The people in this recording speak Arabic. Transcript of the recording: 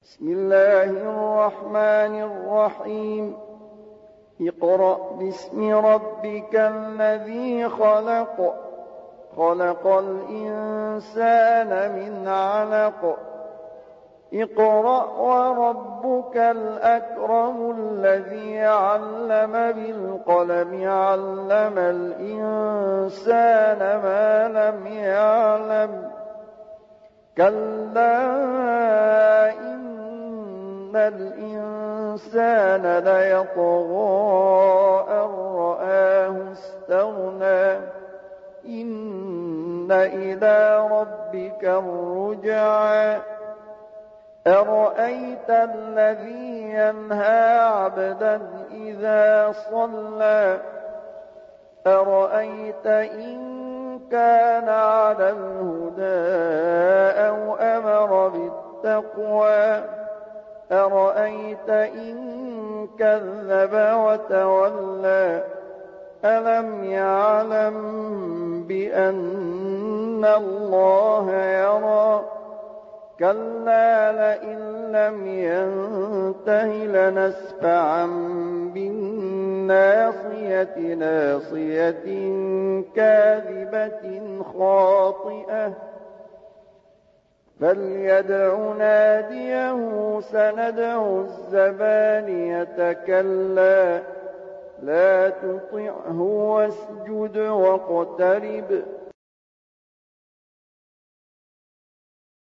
بسم الله الرحمن الرحيم. اقرأ باسم ربك الذي خلق، خلق الإنسان من علق. اقرأ وربك الأكرم الذي علم بالقلم، علم الإنسان ما لم يعلم. كلا إن الإنسان ليطغى أن رآه استغنى. إن إلى ربك الرجعى. أرأيت الذي ينهى عبدا إذا صلى. أرأيت إن كان على الهدى أو أمر بالتقوى. أرأيت إن كذب وتولى. ألم يعلم بأن الله يرى. كلا لئن لم ينته لنسفعا بالناصية، ناصية كاذبة خاطئة. فليدع ناديه سندع الزبانية. كلا لا تطعه واسجد واقترب.